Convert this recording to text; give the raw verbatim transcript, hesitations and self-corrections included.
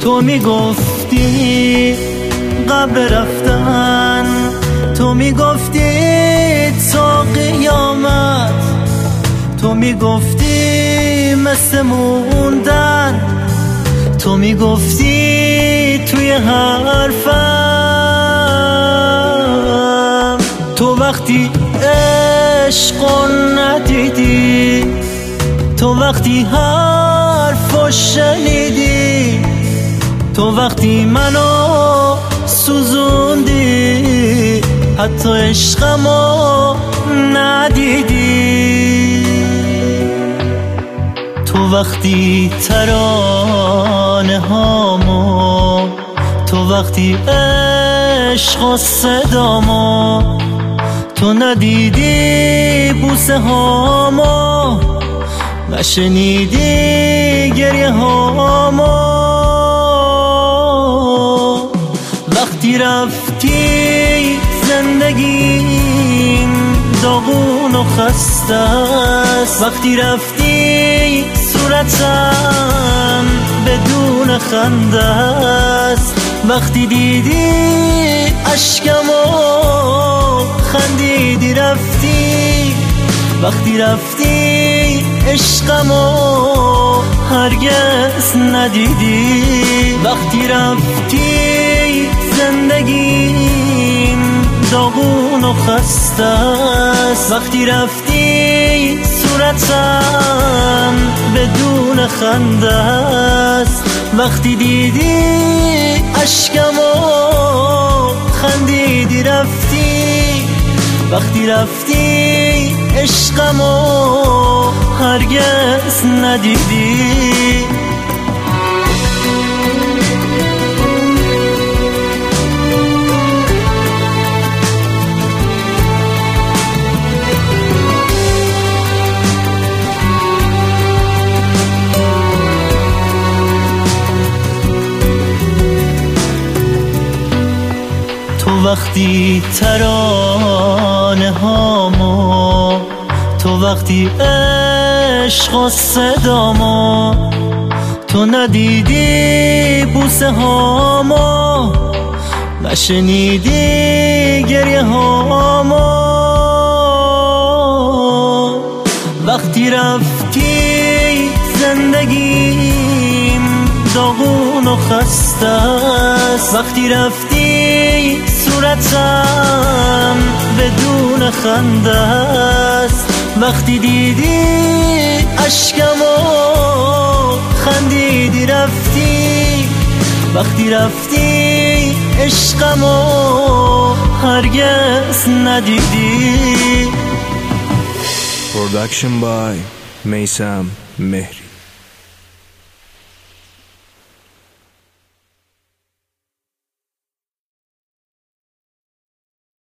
تو میگفتی قبل رفتن، تو میگفتی تا قیامت، تو میگفتی مثل موندن، تو میگفتی توی حرفم. تو وقتی عشقو ندیدی، تو وقتی حرفو شنیدی، تو وقتی منو سوزوندی، حتی عشقمو ندیدی. تو وقتی ترانه هامو، تو وقتی عشق و صدامو، تو ندیدی بوسه هامو، نشنیدی گریه هامو. وقتی رفتی زندگیم داغون و خسته است، وقتی رفتی صورتم بدون خنده است، وقتی دیدی اشکمو خندیدی رفتی، وقتی رفتی عشقمو هرگز ندیدی. وقتی رفتی زندگیم داغون و خسته است، وقتی رفتی صورتم بدون خنده است، وقتی دیدی اشکمو خندیدی رفتی، وقتی رفتی عشقمو هرگز ندیدی. تو وقتی ترانه هامو، تو وقتی عشق و صدامو، تو ندیدی بوسه هامو، نشنیدی گریه هامو. وقتی رفتی زندگیم داغون و خسته است، وقتی رفتی صورتم بدون خنده است، وقتی دیدی اشکمو خندیدی رفتی، وقتی رفتی عشقمو هرگز ندیدی. Production by میثم مهری.